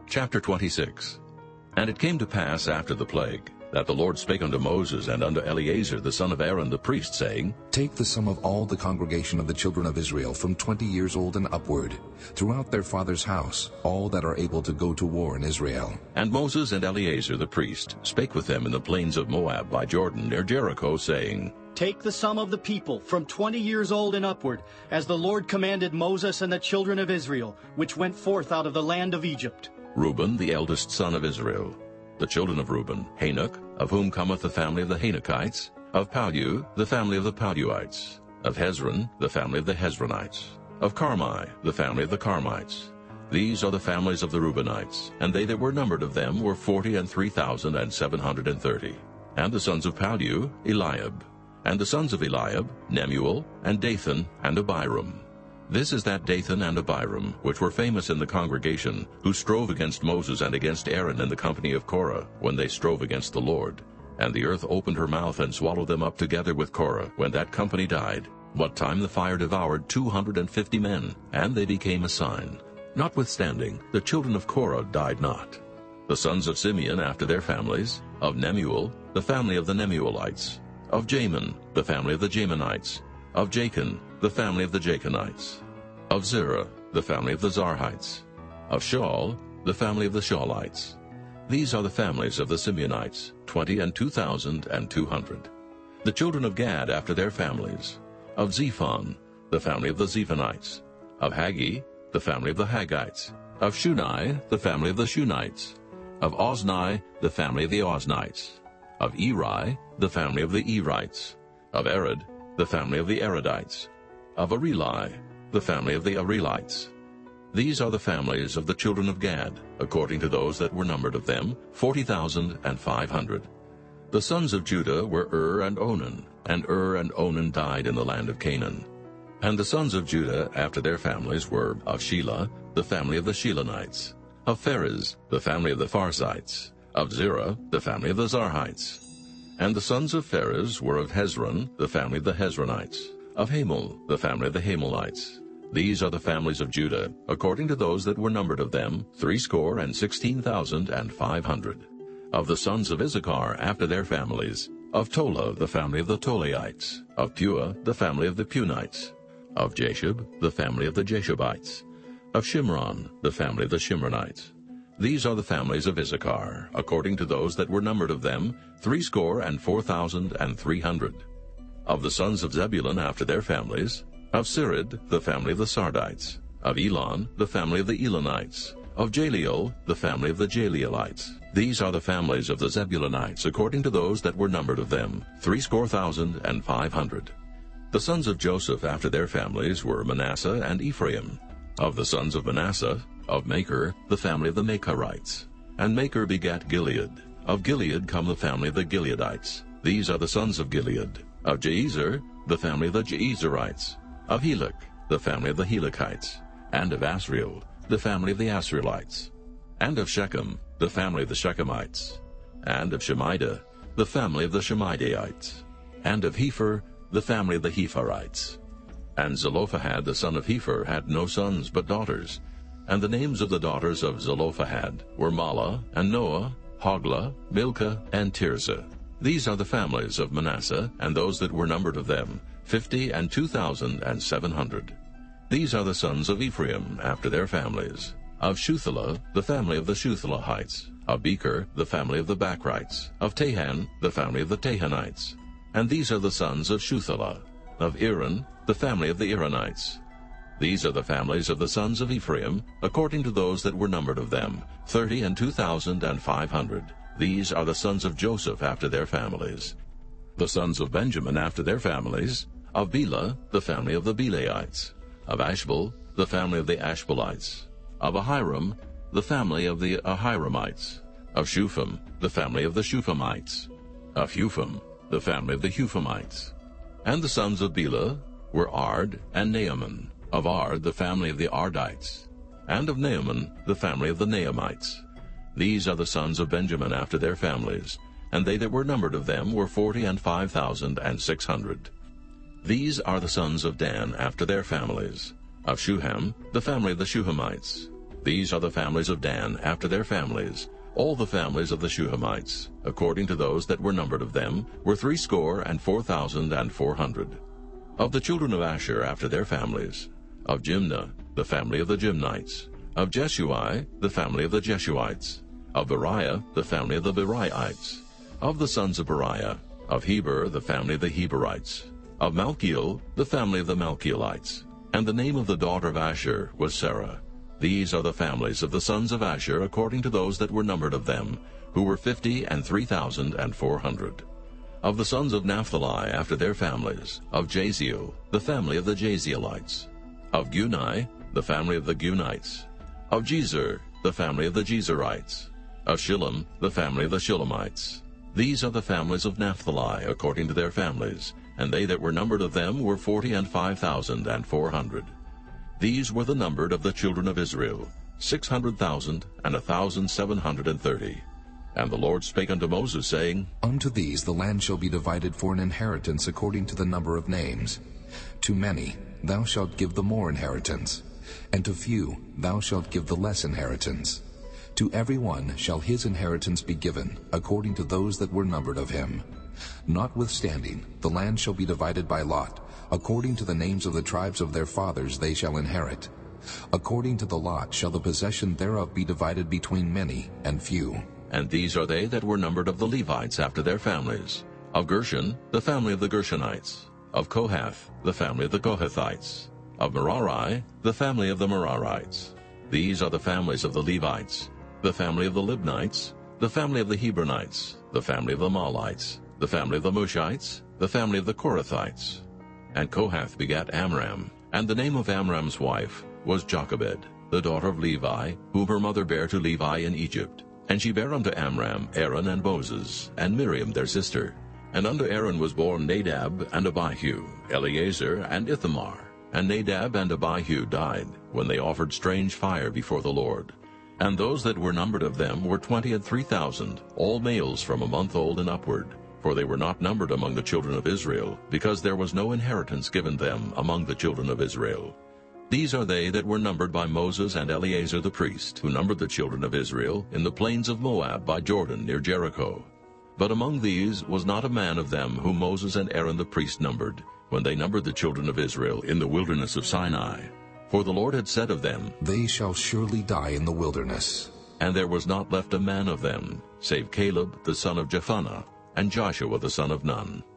Chapter 26. And it came to pass after the plague, that the Lord spake unto Moses and unto Eleazar the son of Aaron the priest, saying, Take the sum of all the congregation of the children of Israel from 20 years old and upward, throughout their father's house, all that are able to go to war in Israel. And Moses and Eleazar the priest spake with them in the plains of Moab by Jordan near Jericho, saying, Take the sum of the people from 20 years old and upward, as the Lord commanded Moses and the children of Israel, which went forth out of the land of Egypt. Reuben, the eldest son of Israel. The children of Reuben, Hanok, of whom cometh the family of the Hanokites. Of Pallu, the family of the Palluites. Of Hezron, the family of the Hezronites. Of Carmi, the family of the Carmites. These are the families of the Reubenites, and they that were numbered of them were 40,003,730. And the sons of Pallu, Eliab. And the sons of Eliab, Nemuel, and Dathan, and Abiram. This is that Dathan and Abiram, which were famous in the congregation, who strove against Moses and against Aaron in the company of Korah, when they strove against the Lord. And the earth opened her mouth and swallowed them up together with Korah, when that company died, what time the fire devoured 250 men, and they became a sign. Notwithstanding, the children of Korah died not. The sons of Simeon after their families, of Nemuel, the family of the Nemuelites. Of Jamin, the family of the Jaminites. Of Jachin, the family of the Jachinites. Of Zerah, the family of the Zarhites. Of Shaul, the family of the Shaulites. These are the families of the Simeonites, 22,200. The children of Gad after their families. Of Zephon, the family of the Zephonites. Of Haggi, the family of the Haggites. Of Shunai, the family of the Shunites. Of Ozni, the family of the Oznites. Of Eri, the family of the Erites. Of Arad, the family of the Aradites. Of Areli, the family of the Arelites. These are the families of the children of Gad, according to those that were numbered of them, 40,500. The sons of Judah were and Onan, and and Onan died in the land of Canaan. And the sons of Judah after their families were of Shelah, the family of the Shelonites. Of Pharez, the family of the Pharzites. Of Zerah, the family of the Zarhites. And the sons of Pharez were of Hezron, the family of the Hezronites. Of Hamul, the family of the Hamulites. These are the families of Judah, according to those that were numbered of them, 16,500. Of the sons of Issachar after their families, of Tola, the family of the Tolaites. Of Pua, the family of the Punites. Of Jashub, the family of the Jashubites. Of Shimron, the family of the Shimronites. These are the families of Issachar, according to those that were numbered of them, 64,300. Of the sons of Zebulun after their families, of Sirid, the family of the Sardites. Of Elon, the family of the Elonites. Of Jaleel, the family of the Jaleelites. These are the families of the Zebulunites, according to those that were numbered of them, 64,500. The sons of Joseph after their families were Manasseh and Ephraim. Of the sons of Manasseh, of Machir, the family of the Machirites. And Machir begat Gilead. Of Gilead come the family of the Gileadites. These are the sons of Gilead. Of Jeezer, the family of the Jeezerites. Of Helek, the family of the Helekites. And of Asriel, the family of the Asrielites. And of Shechem, the family of the Shechemites. And of Shemida, the family of the Shemidaites. And of Hepher, the family of the Hepherites. And Zelophehad the son of Hepher had no sons but daughters. And the names of the daughters of Zelophehad were Mahlah, and Noah, Hoglah, Milcah, and Tirzah. These are the families of Manasseh, and those that were numbered of them, 52,700. These are the sons of Ephraim after their families. Of Shuthelah, the family of the Shuthelahites. Of Becher, the family of the Bachrites. Of Tahan, the family of the Tahanites. And these are the sons of Shuthelah. Of Iran, the family of the Iranites. These are the families of the sons of Ephraim, according to those that were numbered of them, 32,500. These are the sons of Joseph after their families. The sons of Benjamin after their families, of Bela, the family of the Belaites. Of Ashbel, the family of the Ashbelites. Of Ahiram, the family of the Ahiramites. Of Shupham, the family of the Shuphamites. Of Hupham, the family of the Huphamites. And the sons of Bela were Ard and Naaman. Of Ard, the family of the Ardites. And of Naaman, the family of the Naamites. These are the sons of Benjamin after their families, and they that were numbered of them were 45,600. These are the sons of Dan after their families. Of Shuham, the family of the Shuhamites. These are the families of Dan, after their families. All the families of the Shuhamites, according to those that were numbered of them, were 64,400. Of the children of Asher, after their families, of Jimnah, the family of the Jimnites. Of Jeshui, the family of the Jeshuites. Of Beriah, the family of the Beriaites. Of the sons of Beriah, of Heber, the family of the Heberites. Of Malchiel, the family of the Malchielites. And the name of the daughter of Asher was Sarah. These are the families of the sons of Asher, according to those that were numbered of them, who were 50,300. Of the sons of Naphtali, after their families, of Jaziel, the family of the Jazielites. Of Guni, the family of the Gunites. Of Jezer, the family of the Jezerites. Of Shillem, the family of the Shillemites. These are the families of Naphtali, according to their families, and they that were numbered of them were 45,400. These were the numbered of the children of Israel, 600,1,730. And the Lord spake unto Moses, saying, Unto these the land shall be divided for an inheritance according to the number of names. To many thou shalt give the more inheritance, and to few thou shalt give the less inheritance. To every one shall his inheritance be given, according to those that were numbered of him. Notwithstanding, the land shall be divided by lot. According to the names of the tribes of their fathers they shall inherit. According to the lot shall the possession thereof be divided between many and few. And these are they that were numbered of the Levites after their families. Of Gershon, the family of the Gershonites. Of Kohath, the family of the Kohathites. Of Merari, the family of the Merarites. These are the families of the Levites. The family of the Libnites, the family of the Hebronites, the family of the Malites, the family of the Mushites, the family of the Korathites. And Kohath begat Amram, and the name of Amram's wife was Jochebed, the daughter of Levi, whom her mother bare to Levi in Egypt. And she bare unto Amram Aaron and Moses, and Miriam their sister. And unto Aaron was born Nadab and Abihu, Eleazar and Ithamar. And Nadab and Abihu died, when they offered strange fire before the Lord. And those that were numbered of them were 23,000, all males from a month old and upward. For they were not numbered among the children of Israel, because there was no inheritance given them among the children of Israel. These are they that were numbered by Moses and Eleazar the priest, who numbered the children of Israel in the plains of Moab by Jordan near Jericho. But among these was not a man of them whom Moses and Aaron the priest numbered, when they numbered the children of Israel in the wilderness of Sinai. For the Lord had said of them, They shall surely die in the wilderness. And there was not left a man of them, save Caleb the son of Jephunneh, and Joshua the son of Nun.